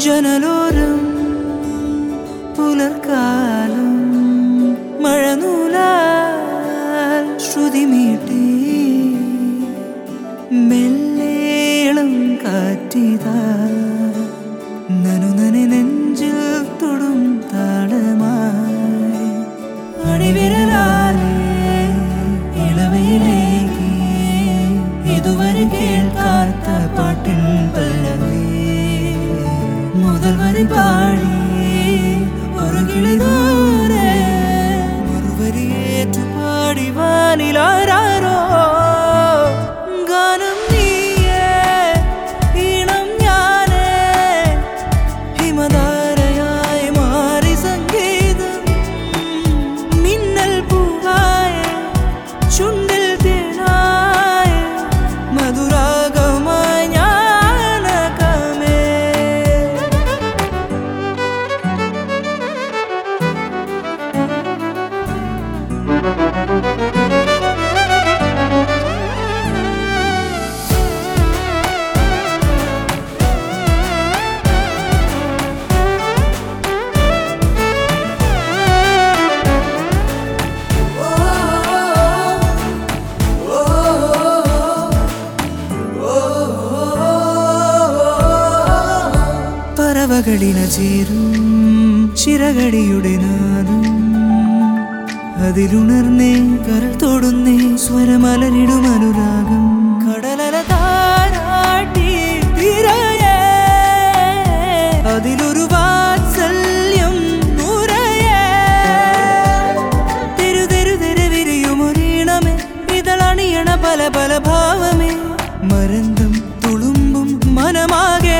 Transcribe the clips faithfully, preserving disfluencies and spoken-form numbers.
ജനലോരം പുലർക്കാലം മഴനൂലാൽ ശ്രുതിമീട്ടി മെല്ലേളം കാറ്റിതാ നനുനനെ നെഞ്ചിൽ തൊടും താളമായി അണിവിരലാലേ ഇളവയിലേക്ക് ഇതുവരെ കേൾക്കാത്ത പാട്ടിൻ പല്ലവി മുതൽ വരെ പാടി ഒരു കിളിതോരെ മറുവരിയേറ്റു പാടി വാനിലാരോ ഗാനം നീയേ ഈണം ഞാനേ ഹിമധാരയായി മാറി സംഗീതം മിന്നൽ പൂവായ ചുണ്ടിൽ തേനായ മധുരാഗമായി ഞാനകമേ പറവകളിന ചേരും ചിറകടിയുടെ നാദം അതിലുണർന്നേ കരൾ തൊടുന്നേ സ്വരമലരിടും അനുരാഗം കടലല താരാട്ടി തിരയേ അതിലൊരു വാത്സല്യം നുരയേ തെരു തെരു തെരു വിരിയും ഒരീണമേ ഇതളണിയണ പല പല ഭാവമേ മരന്തം തുളുമ്പും മനമാകെ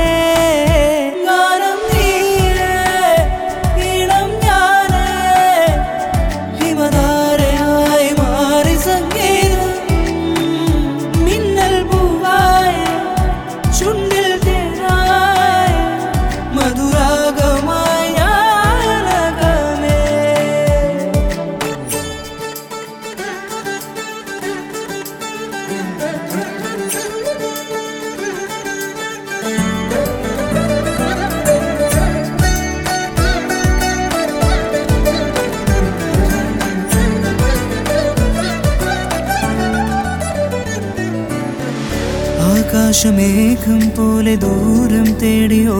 ആകാശമേഘം പോലെ ദൂരം തേടിയോ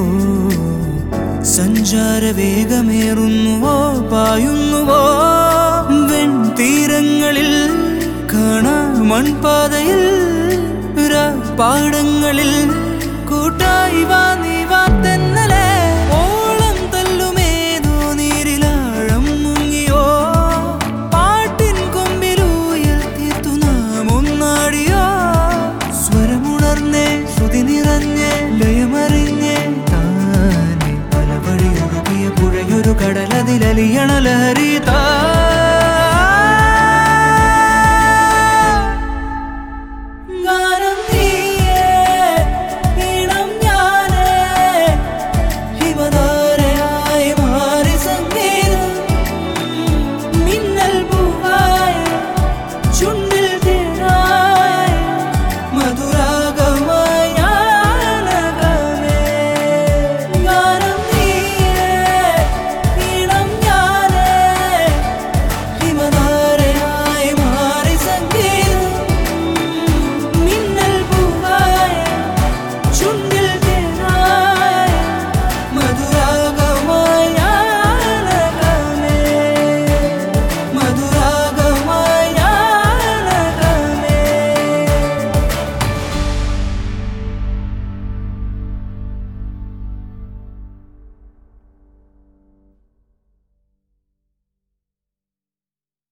സഞ്ചാരവേഗമേറുന്നുവോ പായുന്നുവോ വെൺതീരങ്ങളിൽ കാണാ മൺപാതയിൽ പാടങ്ങളിൽ കൂട്ടായി വാ നീ വാ തെന്നലേ ഓളം തല്ലുമേതോ നീരിലാഴം മുങ്ങിയോ പാട്ടിൻ കൊമ്പിലൂയൽ തീർത്തു നാം ഒന്നാടിയോ സ്വരമുണർന്നേ ശ്രുതി നിറഞ്ഞേ ലയമറിഞ്ഞേ താനെ പല വഴി ഒഴുകിയ പുഴയൊരു കടലതിലലിയണ ലഹരി താ